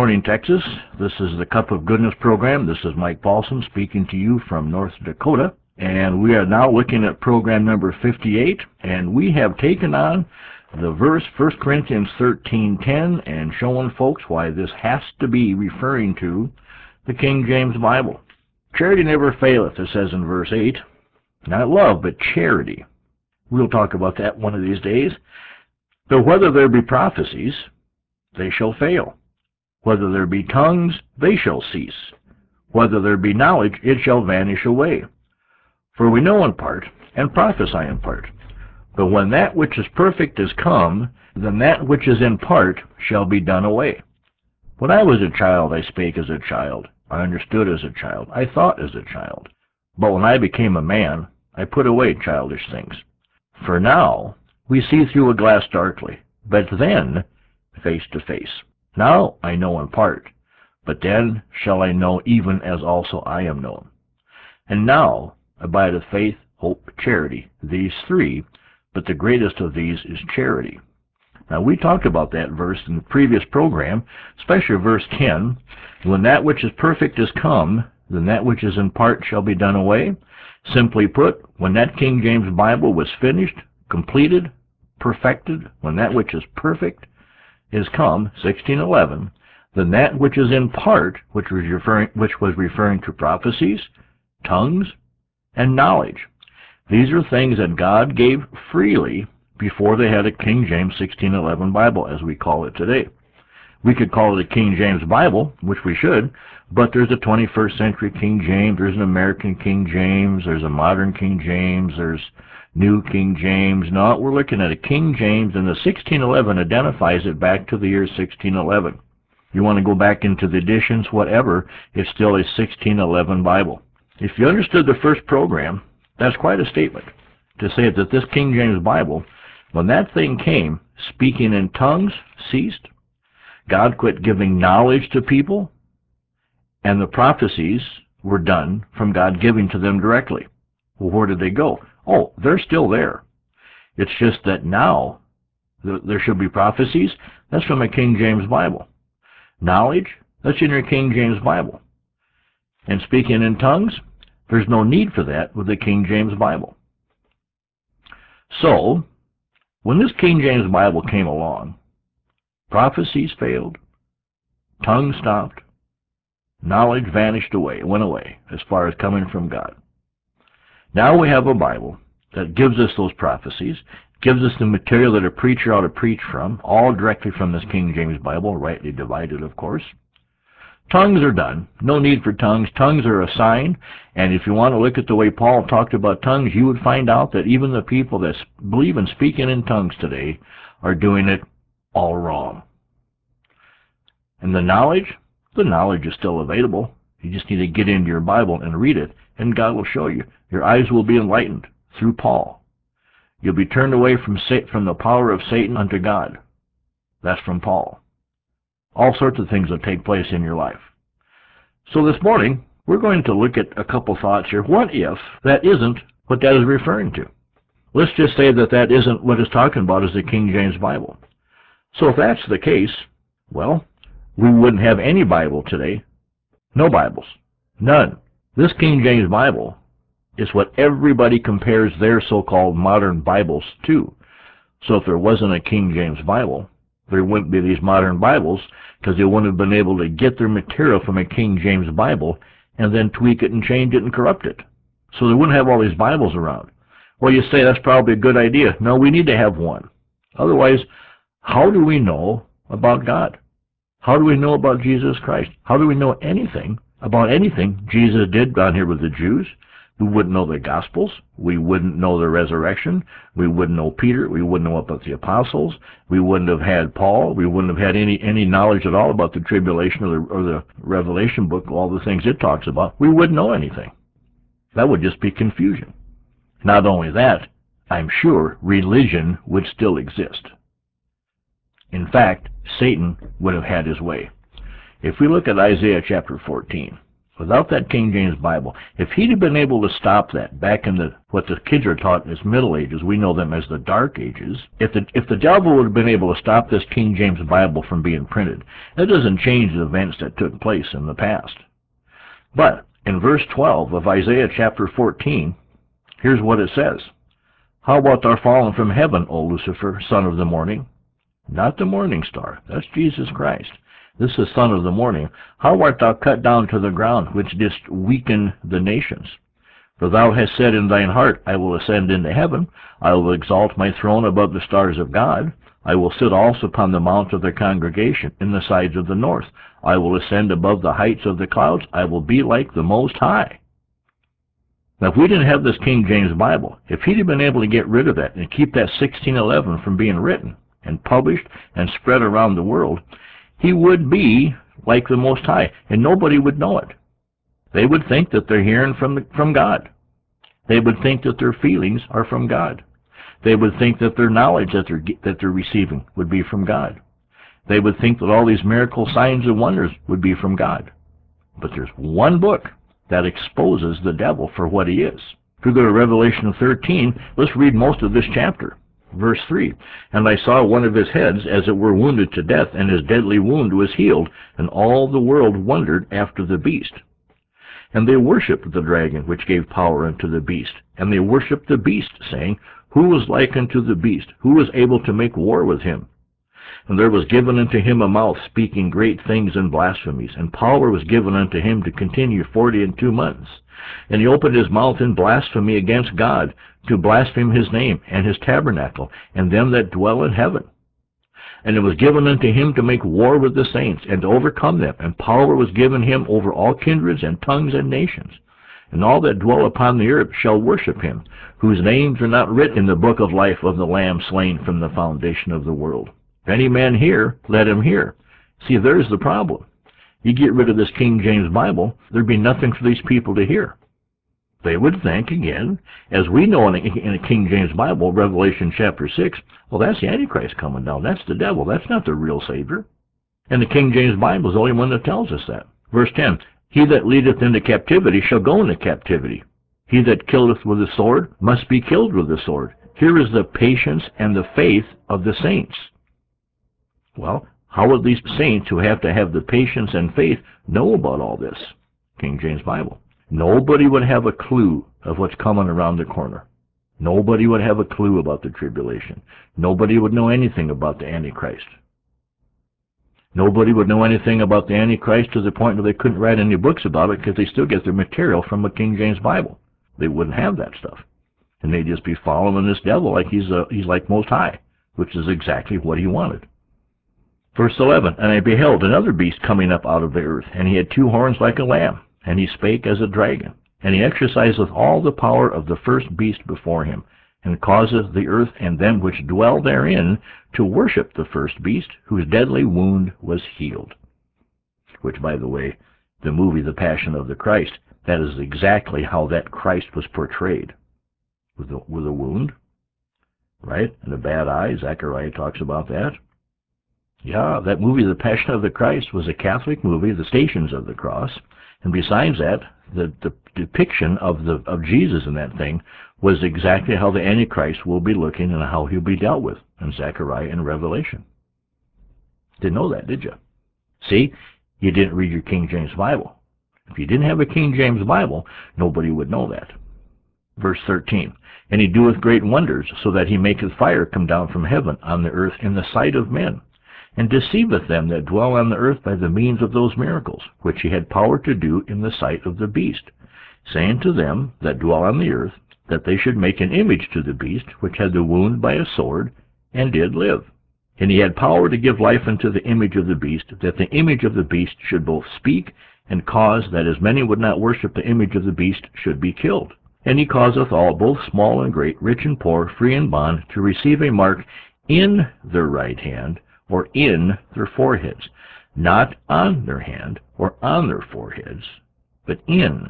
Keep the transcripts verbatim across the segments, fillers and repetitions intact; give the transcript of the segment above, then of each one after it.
morning, Texas. This is the Cup of Goodness program. This is Mike Paulson speaking to you from North Dakota. And we are now looking at program number fifty-eight. And we have taken on the verse First Corinthians thirteen ten and showing folks why this has to be referring to the King James Bible. Charity never faileth, it says in verse eight. Not love, but charity. We'll talk about that one of these days. But whether there be prophecies, they shall fail. Whether there be tongues, they shall cease. Whether there be knowledge, it shall vanish away. For we know in part, and prophesy in part. But when that which is perfect is come, then that which is in part shall be done away. When I was a child, I spake as a child. I understood as a child. I thought as a child. But when I became a man, I put away childish things. For now we see through a glass darkly, but then face to face. Now I know in part, but then shall I know even as also I am known. And now abideth faith, hope, charity, these three, but the greatest of these is charity. Now we talked about that verse in the previous program, especially verse ten. When that which is perfect is come, then that which is in part shall be done away. Simply put, when that King James Bible was finished, completed, perfected, when that which is perfect is come, sixteen eleven, then that which is in part, which was referring, which was referring to prophecies, tongues, and knowledge. These are things that God gave freely before they had a King James sixteen eleven Bible, as we call it today. We could call it a King James Bible, which we should, but there's a twenty-first century King James, there's an American King James, there's a modern King James, there's New King James. No, we're looking at a King James, and the sixteen eleven identifies it back to the year sixteen eleven. You want to go back into the editions, whatever, it's still a sixteen eleven Bible. If you understood the first program, that's quite a statement to say that this King James Bible, when that thing came, speaking in tongues ceased. God quit giving knowledge to people, and the prophecies were done from God giving to them directly. Well, where did they go? Oh, they're still there. It's just that now there should be prophecies. That's from a King James Bible. Knowledge, that's in your King James Bible. And speaking in tongues, there's no need for that with the King James Bible. So, when this King James Bible came along, prophecies failed, tongues stopped, knowledge vanished away, went away, as far as coming from God. Now we have a Bible that gives us those prophecies, gives us the material that a preacher ought to preach from, all directly from this King James Bible, rightly divided, of course. Tongues are done. No need for tongues. Tongues are a sign, and if you want to look at the way Paul talked about tongues, you would find out that even the people that believe in speaking in tongues today are doing it all wrong. And the knowledge, the knowledge is still available. You just need to get into your Bible and read it, and God will show you. Your eyes will be enlightened through Paul. You'll be turned away from from the power of Satan unto God. That's from Paul. All sorts of things will take place in your life. So this morning, we're going to look at a couple thoughts here. What if that isn't what that is referring to? Let's just say that that isn't what it's talking about as the King James Bible. So if that's the case, well, we wouldn't have any Bible today. No Bibles. None. This King James Bible is what everybody compares their so-called modern Bibles to. So if there wasn't a King James Bible, there wouldn't be these modern Bibles, because they wouldn't have been able to get their material from a King James Bible and then tweak it and change it and corrupt it. So they wouldn't have all these Bibles around. Well, you say that's probably a good idea. No, we need to have one. Otherwise, how do we know about God? How do we know about Jesus Christ? How do we know anything about anything Jesus did down here with the Jews? We wouldn't know the Gospels. We wouldn't know the resurrection. We wouldn't know Peter. We wouldn't know about the apostles. We wouldn't have had Paul. We wouldn't have had any, any knowledge at all about the tribulation or the, or the Revelation book, all the things it talks about. We wouldn't know anything. That would just be confusion. Not only that, I'm sure religion would still exist. In fact, Satan would have had his way. If we look at Isaiah chapter fourteen, Without that King James Bible, if he'd have been able to stop that back in the what the kids are taught as Middle Ages, we know them as the Dark Ages, if the, if the devil would have been able to stop this King James Bible from being printed, that doesn't change the events that took place in the past. But in verse twelve of Isaiah chapter fourteen, here's what it says. How about thou fallen from heaven, O Lucifer, son of the morning? Not the morning star, that's Jesus Christ. This is son of the morning. How art thou cut down to the ground, which didst weaken the nations? For thou hast said in thine heart, I will ascend into heaven. I will exalt my throne above the stars of God. I will sit also upon the mount of the congregation in the sides of the north. I will ascend above the heights of the clouds. I will be like the Most High. Now, if we didn't have this King James Bible, if he'd have been able to get rid of that and keep that sixteen eleven from being written and published and spread around the world, he would be like the Most High, and nobody would know it. They would think that they're hearing from, the, from God. They would think that their feelings are from God. They would think that their knowledge that they're, that they're receiving would be from God. They would think that all these miracle signs and wonders would be from God. But there's one book that exposes the devil for what he is. If we go to Revelation thirteen, let's read most of this chapter. Verse three, and I saw one of his heads as it were wounded to death, and his deadly wound was healed, and all the world wondered after the beast. And they worshipped the dragon, which gave power unto the beast. And they worshipped the beast, saying, Who was like unto the beast? Who was able to make war with him? And there was given unto him a mouth, speaking great things and blasphemies. And power was given unto him to continue forty and two months. And he opened his mouth in blasphemy against God, to blaspheme his name, and his tabernacle, and them that dwell in heaven. And it was given unto him to make war with the saints, and to overcome them. And power was given him over all kindreds and tongues and nations. And all that dwell upon the earth shall worship him, whose names are not written in the book of life of the Lamb slain from the foundation of the world. If any man hear, let him hear. See, there's the problem. You get rid of this King James Bible, there'd be nothing for these people to hear. They would think, again, as we know in a, in a King James Bible, Revelation chapter six, well, that's the Antichrist coming down. That's the devil. That's not the real Savior. And the King James Bible is the only one that tells us that. Verse ten, He that leadeth into captivity shall go into captivity. He that killeth with the sword must be killed with the sword. Here is the patience and the faith of the saints. Well, how would these saints who have to have the patience and faith know about all this? King James Bible. Nobody would have a clue of what's coming around the corner. Nobody would have a clue about the tribulation. Nobody would know anything about the Antichrist. Nobody would know anything about the Antichrist to the point where they couldn't write any books about it because they still get their material from a King James Bible. They wouldn't have that stuff. And they'd just be following this devil like he's, a, he's like Most High, which is exactly what he wanted. Verse eleven, And I beheld another beast coming up out of the earth, and he had two horns like a lamb, and he spake as a dragon. And he exerciseth all the power of the first beast before him, and causeth the earth and them which dwell therein to worship the first beast, whose deadly wound was healed. Which, by the way, the movie The Passion of the Christ, that is exactly how that Christ was portrayed. With a, with a wound, right? And a bad eye. Zechariah talks about that. Yeah, that movie, The Passion of the Christ, was a Catholic movie, The Stations of the Cross. And besides that, the, the depiction of the of Jesus in that thing was exactly how the Antichrist will be looking and how he'll be dealt with in Zechariah and Revelation. Didn't know that, did you? See, you didn't read your King James Bible. If you didn't have a King James Bible, nobody would know that. Verse thirteen, And he doeth great wonders, so that he maketh fire come down from heaven on the earth in the sight of men, and deceiveth them that dwell on the earth by the means of those miracles, which he had power to do in the sight of the beast, saying to them that dwell on the earth, that they should make an image to the beast, which had the wound by a sword, and did live. And he had power to give life unto the image of the beast, that the image of the beast should both speak, and cause that as many would not worship the image of the beast should be killed. And he causeth all, both small and great, rich and poor, free and bond, to receive a mark in their right hand, or in their foreheads, not on their hand or on their foreheads, but in.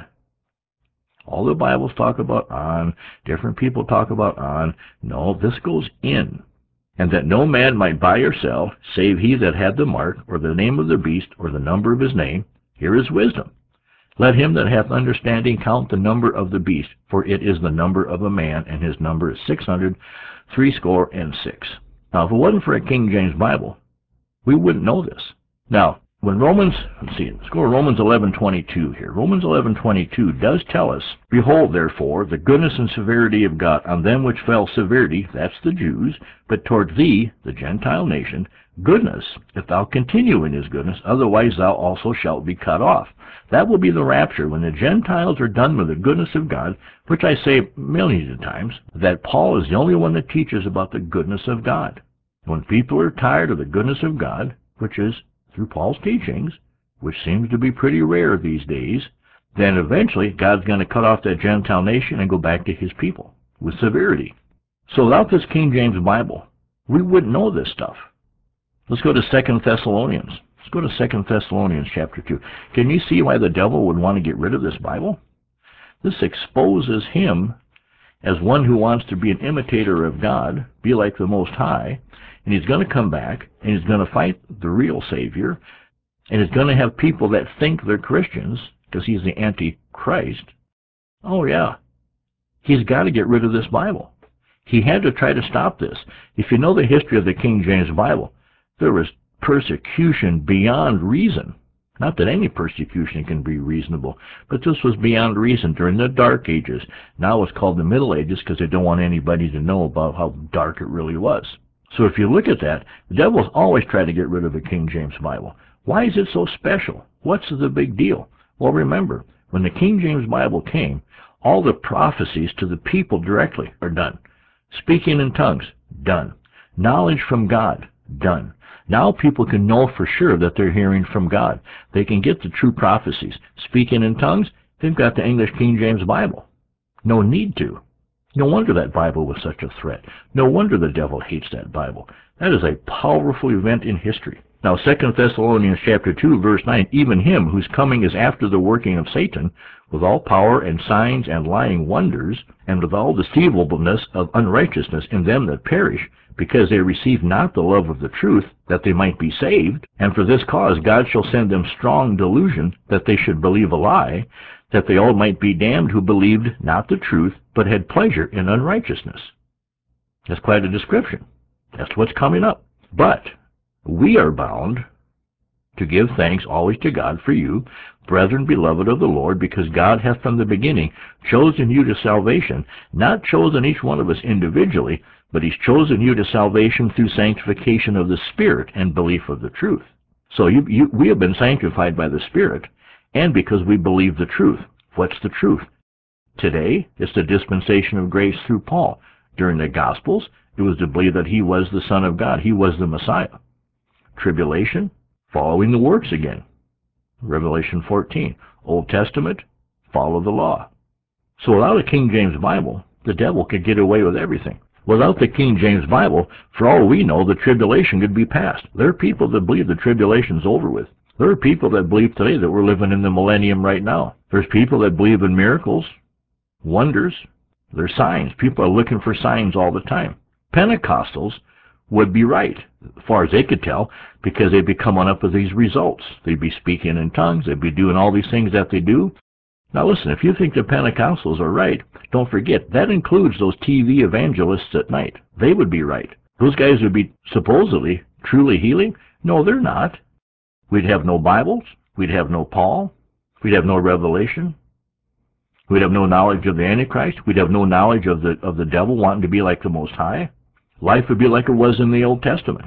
All the Bibles talk about on, different people talk about on. No, this goes in. And that no man might buy or sell, save he that had the mark, or the name of the beast, or the number of his name. Here is wisdom. Let him that hath understanding count the number of the beast, for it is the number of a man, and his number is six hundred threescore and six. Now, if it wasn't for a King James Bible, we wouldn't know this. Now, when Romans, let's see, let's go to Romans eleven twenty-two here. Romans eleven twenty-two does tell us, Behold, therefore, the goodness and severity of God on them which fell severity, that's the Jews, but toward thee, the Gentile nation, goodness, if thou continue in his goodness, otherwise thou also shalt be cut off. That will be the rapture, when the Gentiles are done with the goodness of God, which I say millions of times, that Paul is the only one that teaches about the goodness of God. When people are tired of the goodness of God, which is through Paul's teachings, which seems to be pretty rare these days, then eventually God's going to cut off that Gentile nation and go back to his people with severity. So without this King James Bible, we wouldn't know this stuff. Let's go to Second Thessalonians. Let's go to Second Thessalonians chapter two. Can you see why the devil would want to get rid of this Bible? This exposes him as one who wants to be an imitator of God, be like the Most High, and he's going to come back, and he's going to fight the real Savior, and he's going to have people that think they're Christians, because he's the Antichrist. Oh, yeah. He's got to get rid of this Bible. He had to try to stop this. If you know the history of the King James Bible, there was persecution beyond reason. Not that any persecution can be reasonable, but this was beyond reason during the Dark Ages. Now it's called the Middle Ages because they don't want anybody to know about how dark it really was. So if you look at that, the devil's always tried to get rid of the King James Bible. Why is it so special? What's the big deal? Well, remember, when the King James Bible came, all the prophecies to the people directly are done. Speaking in tongues, done. Knowledge from God, done. Now people can know for sure that they're hearing from God. They can get the true prophecies. Speaking in tongues, they've got the English King James Bible. No need to. No wonder that Bible was such a threat. No wonder the devil hates that Bible. That is a powerful event in history. Now, Second Thessalonians chapter two, verse nine, even him whose coming is after the working of Satan, with all power and signs and lying wonders, and with all deceivableness of unrighteousness in them that perish, because they receive not the love of the truth, that they might be saved. And for this cause God shall send them strong delusion, that they should believe a lie, that they all might be damned who believed not the truth, but had pleasure in unrighteousness. That's quite a description. That's what's coming up. But we are bound to give thanks always to God for you, brethren beloved of the Lord, because God hath from the beginning chosen you to salvation, not chosen each one of us individually, but he's chosen you to salvation through sanctification of the Spirit and belief of the truth. So you, you, we have been sanctified by the Spirit, and because we believe the truth. What's the truth? Today, it's the dispensation of grace through Paul. During the Gospels, it was to believe that he was the Son of God. He was the Messiah. Tribulation, following the works again. Revelation fourteen. Old Testament, follow the law. So without a King James Bible, the devil could get away with everything. Without the King James Bible, for all we know, the tribulation could be passed. There are people that believe the tribulation's over with. There are people that believe today that we're living in the millennium right now. There's people that believe in miracles, wonders. There's signs. People are looking for signs all the time. Pentecostals would be right, as far as they could tell, because they'd be coming up with these results. They'd be speaking in tongues. They'd be doing all these things that they do. Now listen, if you think the Pentecostals are right, don't forget, that includes those T V evangelists at night. They would be right. Those guys would be supposedly truly healing. No, they're not. We'd have no Bibles. We'd have no Paul. We'd have no revelation. We'd have no knowledge of the Antichrist. We'd have no knowledge of the of the devil wanting to be like the Most High. Life would be like it was in the Old Testament.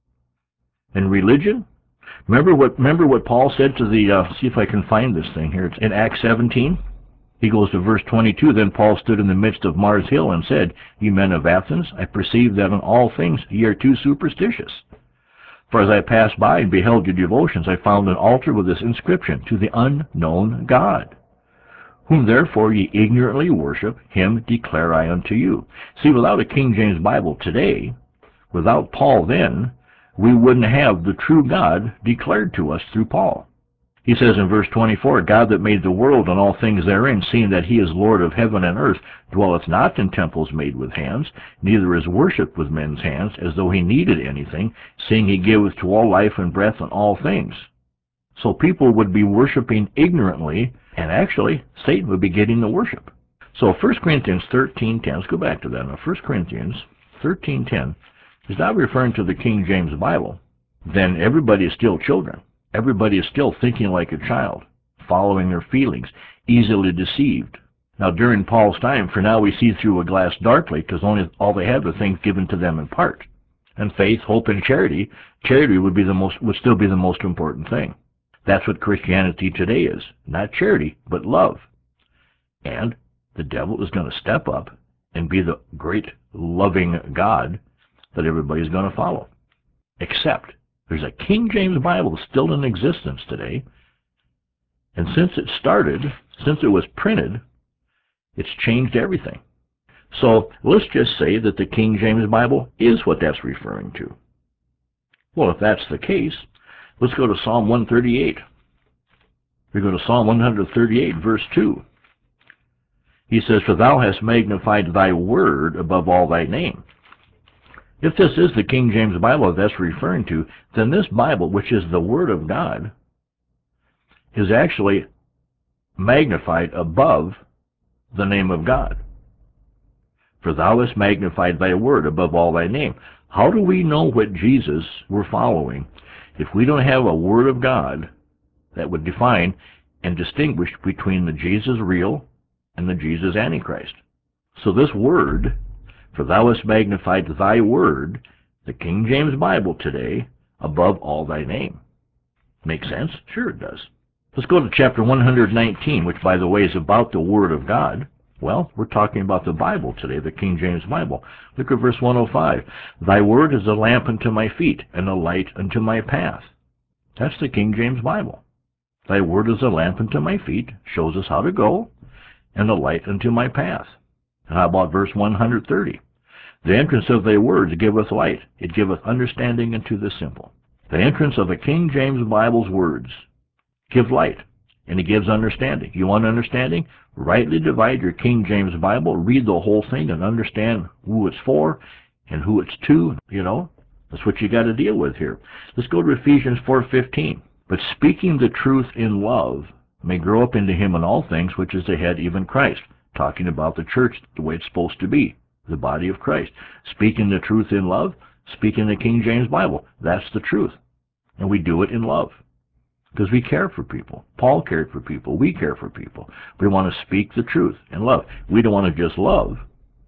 And religion? Remember what remember what Paul said to the, uh, see if I can find this thing here. It's in Acts seventeen. He goes to verse twenty-two. Then Paul stood in the midst of Mars Hill and said, Ye men of Athens, I perceive that in all things ye are too superstitious. For as I passed by and beheld your devotions, I found an altar with this inscription, To the unknown God, whom therefore ye ignorantly worship, him declare I unto you. See, without a King James Bible today, without Paul then, we wouldn't have the true God declared to us through Paul. He says in verse twenty-four, God that made the world and all things therein, seeing that he is Lord of heaven and earth, dwelleth not in temples made with hands, neither is worshipped with men's hands, as though he needed anything, seeing he giveth to all life and breath and all things. So people would be worshiping ignorantly And actually, Satan would be getting the worship. So First Corinthians thirteen ten, let's go back to that. Now, First Corinthians thirteen ten is not referring to the King James Bible. Then everybody is still children. Everybody is still thinking like a child, following their feelings, easily deceived. Now, during Paul's time, for now we see through a glass darkly, because only all they have are things given to them in part. And faith, hope, and charity, charity would be the most would still be the most important thing. That's what Christianity today is. Not charity, but love. And the devil is going to step up and be the great loving God that everybody's going to follow. Except there's a King James Bible still in existence today, and since it started, since it was printed, it's changed everything. So let's just say that the King James Bible is what that's referring to. Well, if that's the case, let's go to Psalm one thirty-eight. We go to Psalm one thirty-eight, verse two. He says, "For thou hast magnified thy word above all thy name." If this is the King James Bible that's referring to, then this Bible, which is the Word of God, is actually magnified above the name of God. For thou hast magnified thy word above all thy name. How do we know what Jesus we're following if we don't have a Word of God that would define and distinguish between the Jesus real and the Jesus Antichrist? So this word, for thou hast magnified thy word, the King James Bible today, above all thy name. Make sense? Sure it does. Let's go to chapter one nineteen, which, by the way, is about the Word of God. Well, we're talking about the Bible today, the King James Bible. Look at verse one oh five. Thy word is a lamp unto my feet, and a light unto my path. That's the King James Bible. Thy word is a lamp unto my feet, shows us how to go, and a light unto my path. And how about verse one thirty? The entrance of thy words giveth light, it giveth understanding unto the simple. The entrance of the King James Bible's words give light, and it gives understanding. You want understanding? Rightly divide your King James Bible, read the whole thing, and understand who it's for and who it's to. You know, that's what you got to deal with here. Let's go to Ephesians four fifteen. But speaking the truth in love may grow up into him in all things, which is the head, even Christ. Talking about the church the way it's supposed to be, the body of Christ. Speaking the truth in love, speaking the King James Bible. That's the truth. And we do it in love, because we care for people. Paul cared for people. We care for people. We want to speak the truth in love. We don't want to just love.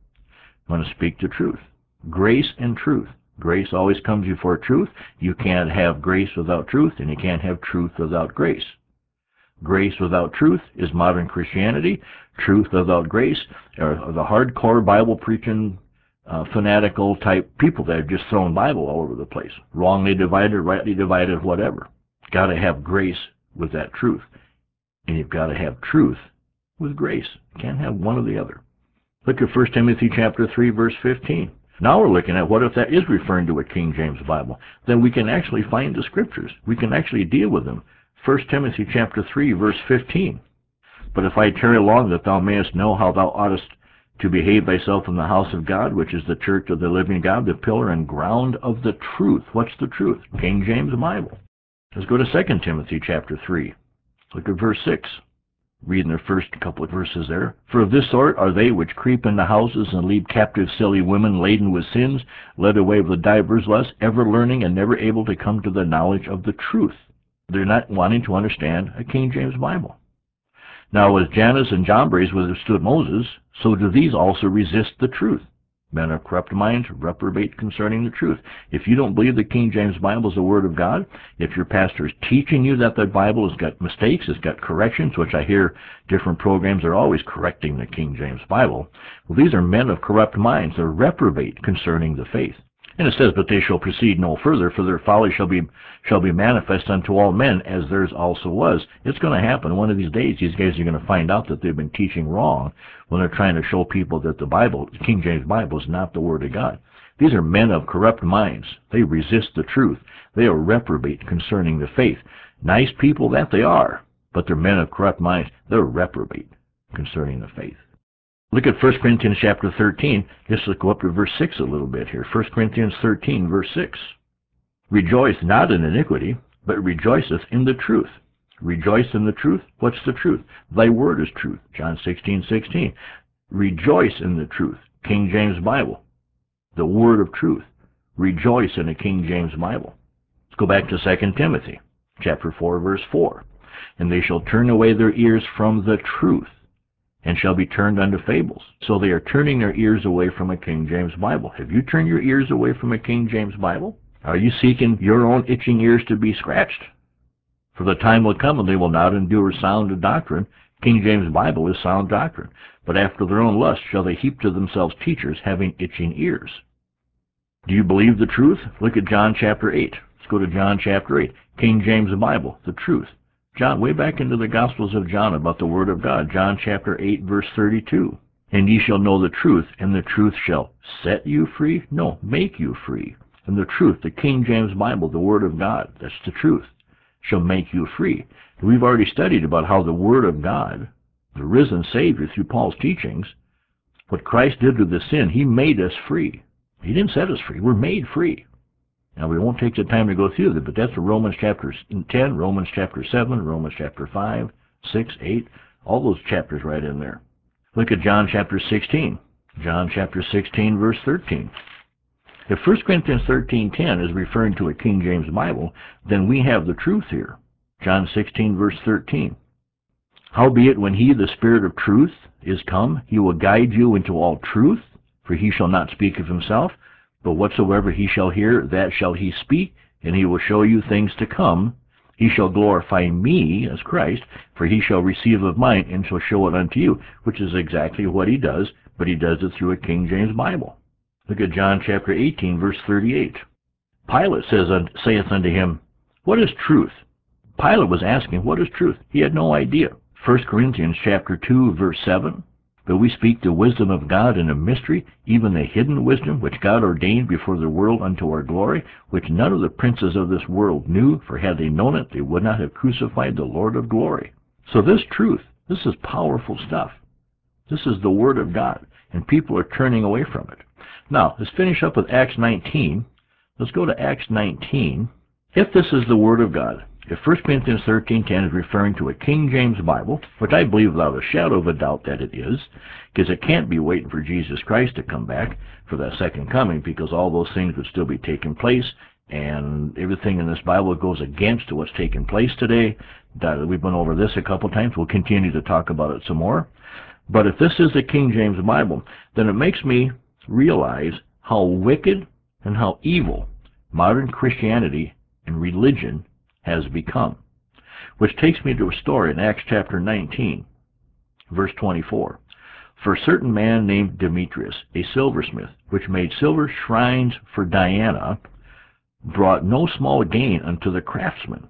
We want to speak the truth. Grace and truth. Grace always comes before truth. You can't have grace without truth, and you can't have truth without grace. Grace without truth is modern Christianity. Truth without grace are the hardcore Bible-preaching, uh, fanatical type people that have just thrown Bible all over the place. Wrongly divided, rightly divided, whatever. Got to have grace with that truth. And you've got to have truth with grace. You can't have one or the other. Look at First Timothy chapter three, verse fifteen. Now we're looking at what if that is referring to a King James Bible. Then we can actually find the scriptures. We can actually deal with them. First Timothy chapter three, verse fifteen. But if I tarry long, that thou mayest know how thou oughtest to behave thyself in the house of God, which is the church of the living God, the pillar and ground of the truth. What's the truth? King James Bible. Let's go to Second Timothy chapter three. Look at verse six. Reading the first couple of verses there. For of this sort are they which creep into houses and lead captive silly women laden with sins, led away with divers lusts, ever learning and never able to come to the knowledge of the truth. They're not wanting to understand a King James Bible. Now, as Jannes and Jambres withstood Moses, so do these also resist the truth. Men of corrupt minds reprobate concerning the truth. If you don't believe the King James Bible is the Word of God, if your pastor is teaching you that the Bible has got mistakes, it's got corrections, which I hear different programs are always correcting the King James Bible, well, these are men of corrupt minds. They're reprobate concerning the faith. And it says, but they shall proceed no further, for their folly shall be shall be manifest unto all men, as theirs also was. It's going to happen. One of these days, these guys are going to find out that they've been teaching wrong when they're trying to show people that the Bible, the King James Bible, is not the Word of God. These are men of corrupt minds. They resist the truth. They are reprobate concerning the faith. Nice people that they are, but they're men of corrupt minds. They're reprobate concerning the faith. Look at First Corinthians chapter thirteen. Just let's go up to verse six a little bit here. First Corinthians thirteen, verse six. Rejoice not in iniquity, but rejoiceth in the truth. Rejoice in the truth. What's the truth? Thy word is truth. John sixteen sixteen. Rejoice in the truth. King James Bible. The word of truth. Rejoice in the King James Bible. Let's go back to Second Timothy chapter four, verse four. And they shall turn away their ears from the truth, and shall be turned unto fables. So they are turning their ears away from a King James Bible. Have you turned your ears away from a King James Bible? Are you seeking your own itching ears to be scratched? For the time will come when they will not endure sound doctrine. King James Bible is sound doctrine. But after their own lust shall they heap to themselves teachers having itching ears. Do you believe the truth? Look at John chapter eight. Let's go to John chapter eight. King James Bible, the truth. John, way back into the Gospels of John about the Word of God. John chapter eight, verse thirty-two. And ye shall know the truth, and the truth shall set you free? No, make you free. And the truth, the King James Bible, the Word of God, that's the truth, shall make you free. We've already studied about how the Word of God, the risen Savior through Paul's teachings, what Christ did to the sin, he made us free. He didn't set us free. We're made free. Now, we won't take the time to go through that, but that's Romans chapter ten, Romans chapter seven, Romans chapter five, six, eight, all those chapters right in there. Look at John chapter sixteen. John chapter sixteen, verse thirteen. If First Corinthians thirteen ten is referring to a King James Bible, then we have the truth here. John sixteen, verse thirteen. Howbeit, when he, the Spirit of truth, is come, he will guide you into all truth, for he shall not speak of himself, but whatsoever he shall hear, that shall he speak, and he will show you things to come. He shall glorify me, as Christ, for he shall receive of mine, and shall show it unto you, which is exactly what he does, but he does it through a King James Bible. Look at John chapter eighteen, verse thirty-eight. Pilate says, saith unto him, What is truth? Pilate was asking, what is truth? He had no idea. First Corinthians chapter two, verse seven. But we speak the wisdom of God in a mystery, even the hidden wisdom which God ordained before the world unto our glory, which none of the princes of this world knew, for had they known it, they would not have crucified the Lord of glory. So this truth, this is powerful stuff. This is the Word of God, and people are turning away from it. Now, let's finish up with Acts nineteen. Let's go to Acts nineteen. If this is the Word of God, if First Corinthians thirteen ten is referring to a King James Bible, which I believe without a shadow of a doubt that it is, because it can't be waiting for Jesus Christ to come back for that second coming, because all those things would still be taking place, and everything in this Bible goes against what's taking place today. We've been over this a couple times. We'll continue to talk about it some more. But if this is the King James Bible, then it makes me realize how wicked and how evil modern Christianity and religion has become. Which takes me to a story in Acts chapter nineteen, verse twenty-four. For a certain man named Demetrius, a silversmith, which made silver shrines for Diana, brought no small gain unto the craftsmen.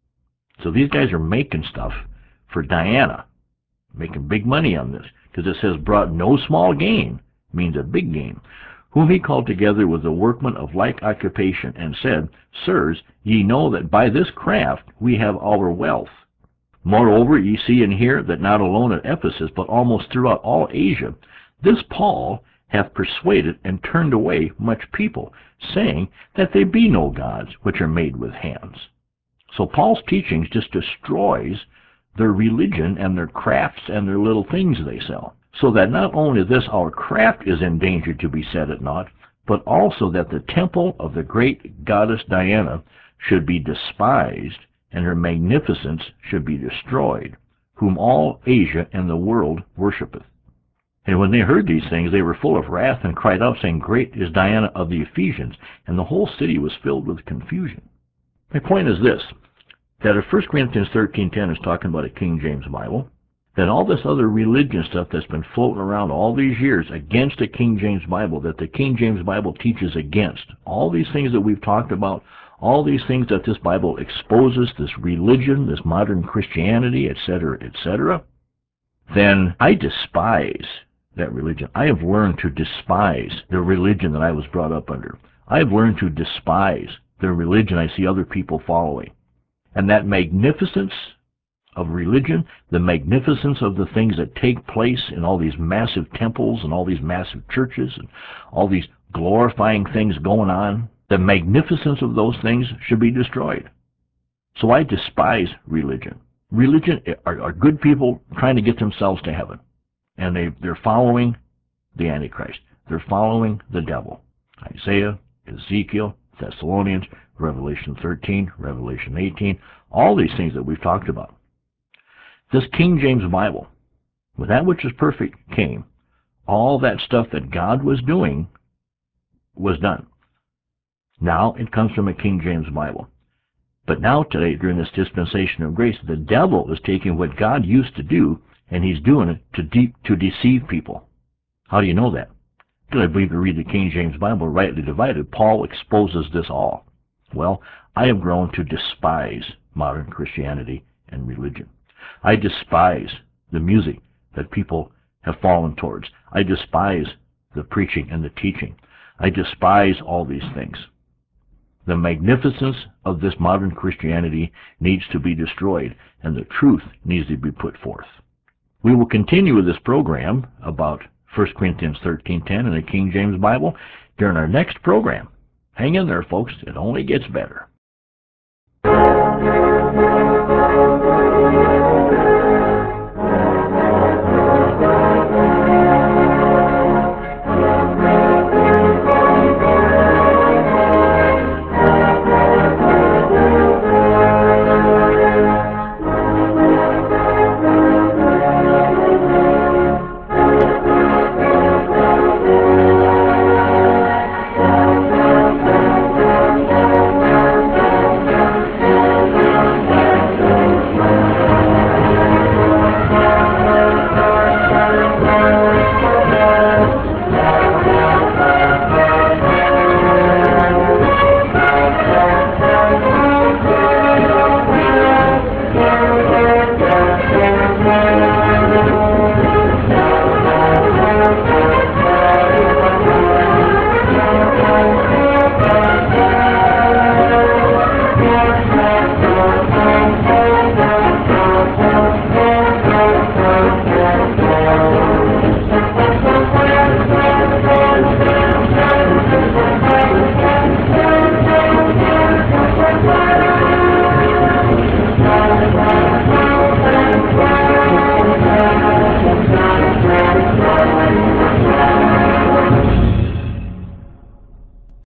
So these guys are making stuff for Diana, making big money on this, because it says brought no small gain, means a big gain, whom he called together with the workmen of like occupation, and said, Sirs, ye know that by this craft we have our wealth. Moreover, ye see and hear that not alone at Ephesus, but almost throughout all Asia, this Paul hath persuaded and turned away much people, saying that there be no gods which are made with hands. So Paul's teachings just destroys their religion and their crafts and their little things they sell. So that not only this our craft is in danger to be set at naught, but also that the temple of the great goddess Diana should be despised, and her magnificence should be destroyed, whom all Asia and the world worshipeth. And when they heard these things, they were full of wrath, and cried out, saying, Great is Diana of the Ephesians. And the whole city was filled with confusion. My point is this, that if First Corinthians thirteen ten is talking about a King James Bible, then all this other religion stuff that's been floating around all these years against the King James Bible, that the King James Bible teaches against, all these things that we've talked about, all these things that this Bible exposes, this religion, this modern Christianity, et cetera, et cetera, then I despise that religion. I have learned to despise the religion that I was brought up under. I have learned to despise the religion I see other people following. And that magnificence of religion, the magnificence of the things that take place in all these massive temples and all these massive churches and all these glorifying things going on, the magnificence of those things should be destroyed. So I despise religion. religion are, are good people trying to get themselves to heaven, and they, they're following the Antichrist. They're following the devil. Isaiah, Ezekiel, Thessalonians, Revelation thirteen, Revelation eighteen, all these things that we've talked about. This King James Bible, when that which is perfect came, all that stuff that God was doing was done. Now it comes from a King James Bible. But now today, during this dispensation of grace, the devil is taking what God used to do, and he's doing it to, de to deceive people. How do you know that? Because I believe to read the King James Bible, rightly divided, Paul exposes this all. Well, I have grown to despise modern Christianity and religion. I despise the music that people have fallen towards. I despise the preaching and the teaching. I despise all these things. The magnificence of this modern Christianity needs to be destroyed, and the truth needs to be put forth. We will continue with this program about First Corinthians thirteen ten in the King James Bible during our next program. Hang in there, folks. It only gets better.